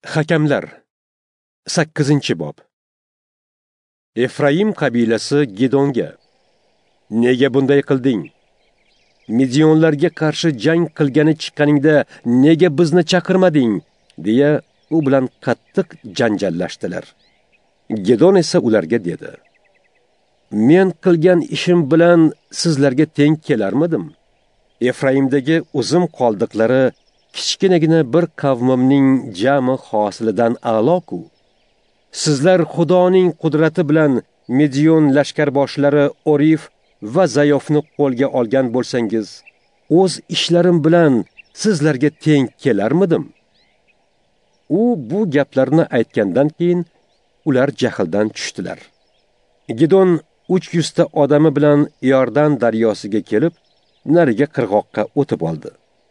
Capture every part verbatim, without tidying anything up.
Hakamlar sakkizinchi bob. Efraim qabilasi Gidonga: "Nega bunday qilding? Midionlarga qarshi jang qilgani chiqqaningda nega bizni chaqirmading?" deya u bilan qattiq janjallashdilar. Gidon esa ularga dedi: "Men qilgan ishim bilan sizlarga teng kelarmidim? Efraimdagi uzum qoldiqlari kichkinagina bir qavmimning jami hosilidan a'lo-ku. Sizlar Xudoning qudrati bilan Midion lashkarboshlari Orif va Zayofni qo'lga olgan bo'lsangiz, o'z ishlarim bilan sizlarga teng kelarmidim?" U bu gaplarni aytgandan keyin ular jahldan tushdilar. Gidon uch yuz ta odami bilan Yordan daryosiga kelib, nariga qirg'oqqa o'tib oldi.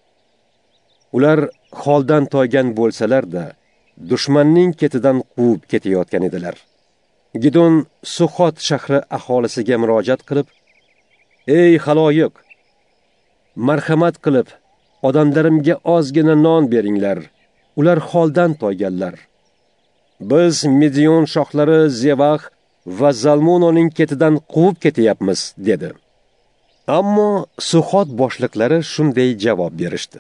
Ular holdan toygan bo'lsalar-da, dushmanning ketidan quvib ketayotgan edilar. Gidon Suxot shahri aholisiga murojaat qilib: "Ey xaloyiq, marhamat qilib odamlarimga ozgina non beringlar. Ular holdan toyganlar. Biz Midion shohlari Zevax va Zalmunoning ketidan quvib ketyapmiz" dedi. Ammo Suxot boshliqlari shunday javob berishdi: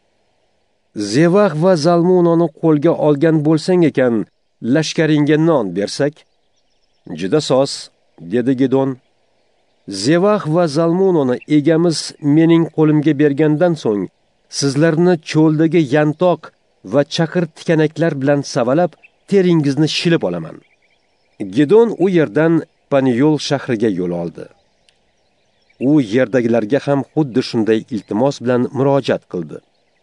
"Zevax va Zalmunoni qo'lga olgan bo'lsang ekan, lashkaringga non bersak?" "Juda soz", dedi Gidon. "Zevax va Zalmunoni egamiz mening qo'limga bergandan so'ng, sizlarni cho'ldagi yantoq va chaqir tikanaklar bilan savalab, teringizni shilib olaman." Gidon u yerdan Paniyol shahriga yo'l oldi. U yerdagilarga ham xuddi shunday iltimos bilan murojaat qildi.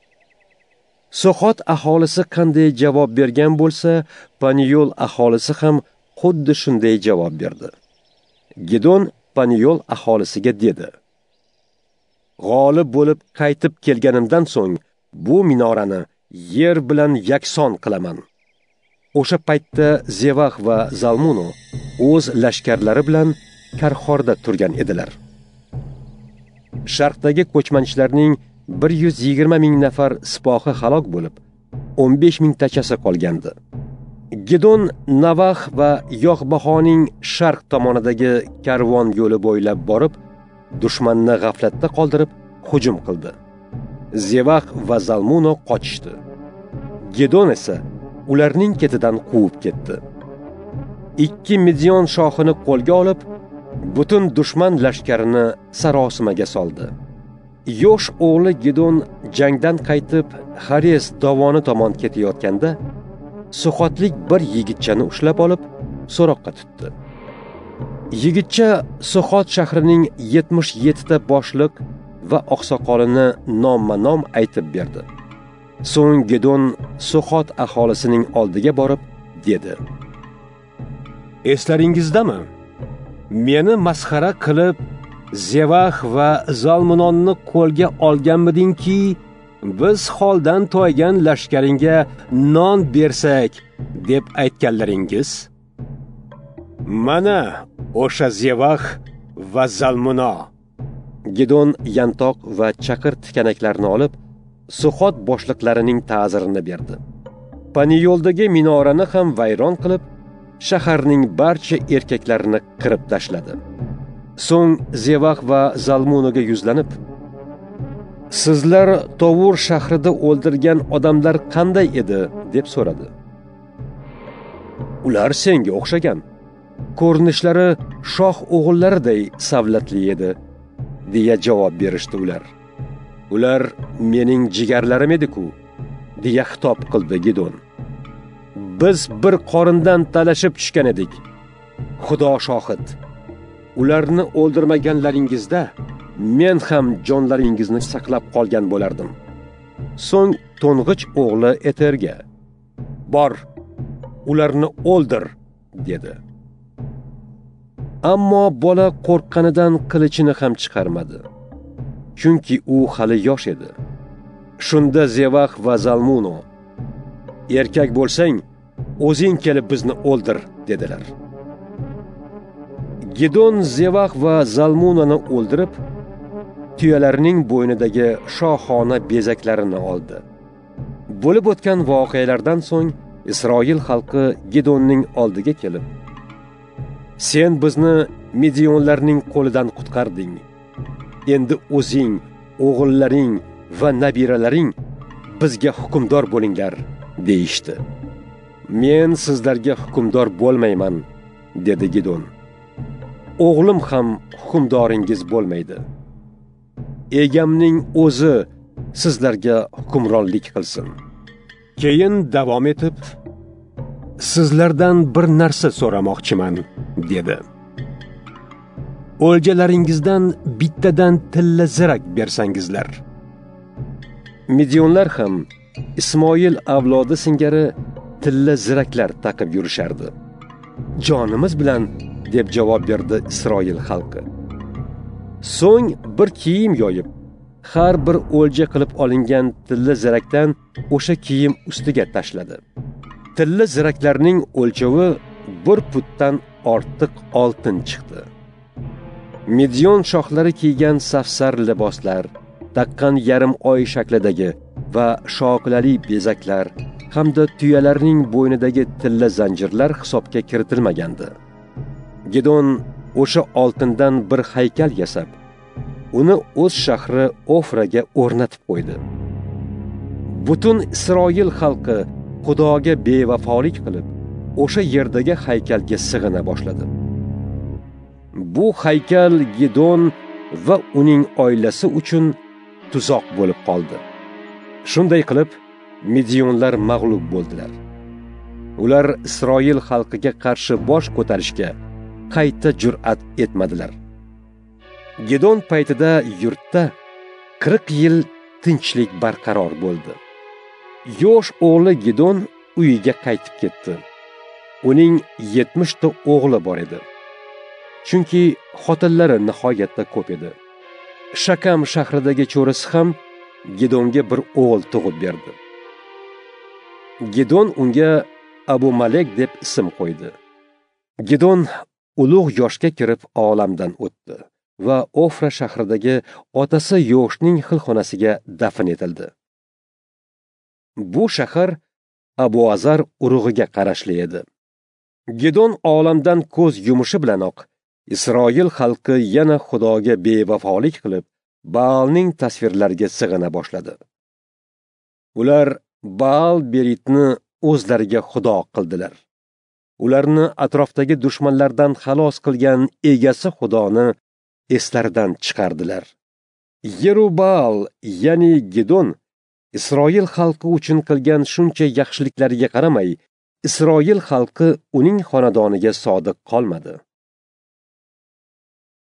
Suxot aholisi qanday javob bergan bo'lsa, Paniyol aholisi ham xuddi shunday javob berdi. Gidon Paniyol aholisiga dedi: "G'olib bo'lib qaytib kelganimdan so'ng bu minorani yer bilan yakson qilaman." O'sha paytda Zevax va Zalmuno o'z lashkarlari bilan Karxorda turgan edilar. Sharqdagi ko'chmanchilarning bir yuz yigirma ming nafar sipohi halok bo'lib, o'n besh ming tachasi qolgandi. Gidon Navax va Yoxbahoning sharq tomonidagi karvon yo'li bo'ylab borib, dushmanni g'aflatda qoldirib hujum qildi. Zevax va Zalmuno qochishdi. Gidon esa ularning ketidan quvib ketdi. Ikki Midion shohini qo'lga olib, butun dushman lashkarini sarosimaga soldi. Yosh o'g'li Gidon jangdan qaytib Xares dovoni tomon ketayotganda, Suxotlik bir yigitchani ushlab olib, so'roqqa tutdi. Yigitcha Suxot shahrining yetmish yetti ta boshliq va oqsoqolini nomma-nom aytib berdi. So'ng Gidon Suxot aholisining oldiga borib dedi: "Eslaringizdami? Meni masxara qilib Zevax va Zalmunonni qo'lga olganmidingki, biz holdan toygan lashkaringga non bersak deb aytganlaringiz? Mana o'sha Zevax va Zalmuno." Gidon yantoq va chaqir tikanaklarni olib, Suxot boshliqlarining ta'zirini berdi. Paniyoldagi minorani ham vayron qilib, shaharning barcha erkaklarini qirib tashladi. So'ng Zevax va Zalmunoga yuzlanib: "Sizlar Tovur shahrida o'ldirgan odamlar qanday edi?" deb so'radi. "Ular senga o'xshagan. Ko'rinishlari shoh o'g'illariday savlatli edi", deya javob berishdi ular. "Ular mening jigarlarim edi-ku", deya xitob qildi Gidon. "Biz bir qorindan talashib tushgan edik. Xudo shohid. Ularni o'ldirmaganlaringizda men ham jonlaringizni saqlab qolgan bo'lardim." So'ng to'ng'ich o'g'li Eterga: "Bor, ularni o'ldir", dedi. Ammo bola qo'rqqanidan qilichini ham chiqarmadi. Chunki u hali yosh edi. Shunda Zevax va Zalmuno: "Erkak bo'lsang, o'zing kelib bizni o'ldir", dedilar. Gidon Zevax va Zalmunoni o'ldirib, tuyalarning bo'ynidagi shohona bezaklarini oldi. Bo'lib o'tgan voqealardan so'ng Isroil xalqi Gidonning oldiga kelib: "Sen bizni Midionlarning qo'lidan qutqarding. Endi o'zing, o'g'illaring va nabiralaring bizga hukmdor bo'linglar", deyishdi. "Men sizlarga hukmdor bo'lmayman", dedi Gidon. "O'g'lim ham hukmdoringiz bo'lmaydi. Egamning o'zi sizlarga hukmronlik qilsin." Keyin davom etib: "Sizlardan bir narsa so'ramoqchiman", dedi. "O'ljalaringizdan bittadan tilla zirak bersangizlar." Midionlar ham Ismoil avlodi singari tilla ziraklar taqib yurishardi. "Jonimiz bilan", deb javob berdi Isroil xalqi. So'ng bir kiyim yoyib, har bir o'lja qilib olingan tilla zirakdan o'sha kiyim ustiga tashladi. Tilla ziraklarning o'lchovi bir putdan ortiq oltin chiqdi. Midion shohlari kiygan safsar liboslar, taqqan yarim oy shaklidagi va shoqilali bezaklar hamda tuyalarning bo'ynidagi tilla zanjirlar hisobga kiritilmagandi. Gidon o'sha oltindan bir haykal yasab, uni o'z shahri Ofraga o'rnatib qo'ydi. Butun Isroil xalqi Xudoga bevafolik qilib, o'sha yerdagi haykalga sig'ina boshladi. Bu haykal Gidon va uning oilasi uchun tuzoq bo'lib qoldi. Shunday qilib, Midionlar mag'lub bo'ldilar. Ular Isroil xalqiga qarshi bosh ko'tarishga qayta jur'at etmadilar. Gidon paytida yurtda qirq yil tinchlik barqaror bo'ldi. Yosh o'g'li Gidon uyiga qaytib ketdi. Uning yetmish ta o'g'li bor edi. Chunki xotinlari nihoyatda ko'p edi. Shakam shahridagi cho'risi ham Gidonga bir o'g'il tug'ib berdi. Gidon unga Abu Malek deb ism qo'ydi. Gidon ulug' yoshga kirib olamdan o'tdi va Ofra shahridagi otasi Yoshning xilxonasiga dafn etildi. Bu shahar Abu Azar urug'iga qarashli edi. Gidon olamdan ko'z yumishi bilanoq Isroil xalqi yana Xudoga bevafolik qilib, Baalning tasvirlariga sig'ina boshladi. Ular Baal Beritni o'zlariga xudo qildilar. Ularni atrofdagi dushmanlardan xalos qilgan egasi Xudoni eslaridan chiqardilar. Yerubal, ya'ni Gidon, Isroil xalqi uchun qilgan shuncha yaxshiliklariga qaramay, Isroil xalqi uning xonadoniga sodiq qolmadi.